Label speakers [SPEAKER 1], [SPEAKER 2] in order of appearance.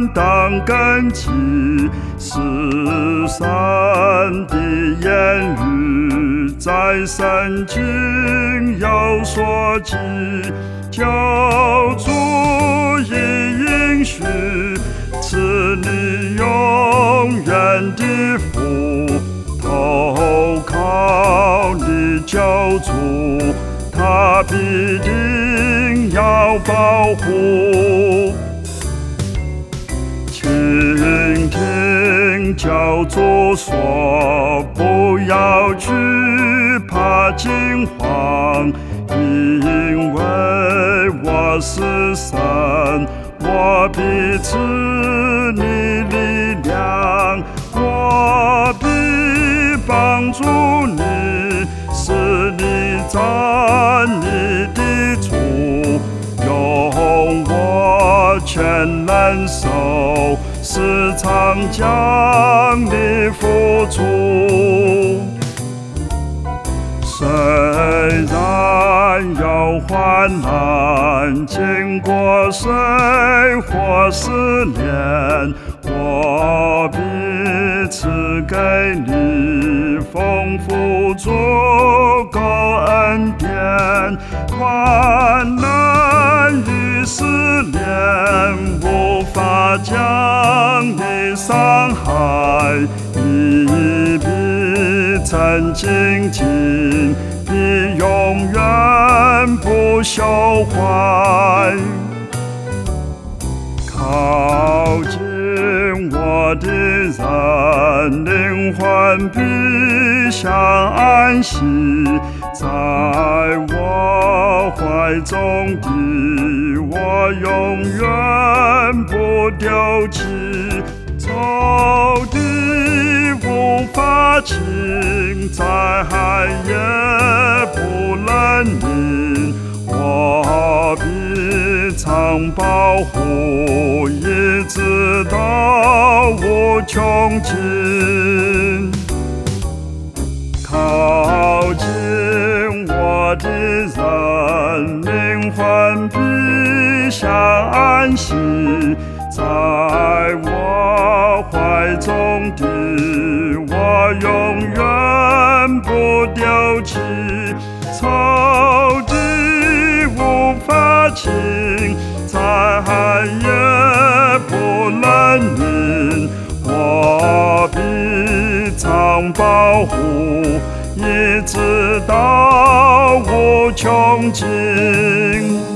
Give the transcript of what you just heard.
[SPEAKER 1] 当根基，世上的言语在圣经有所记，救主已应许赐你永远的福，投靠你救主，他必定要保护。倾听救主说，不要惧怕惊慌，因为我是神，我必赐你力量，我必帮助你，使你站你的主，用我全能手时常将你扶助。虽然有患难，经过水火试炼，我必赐给你丰富足够恩典。患难与试炼无法将你伤害，你必曾经经，必永远不朽坏。靠近我的人，灵魂必享安息，在我怀中的我永远不丢弃。仇敌无法侵，灾害也不能临，我必常保护，一直到无穷尽。靠近我的人，灵魂必享安息，在我怀中的我永远不丢弃。仇敌无法侵，灾害也不能临，我必常保护，一直到无穷尽。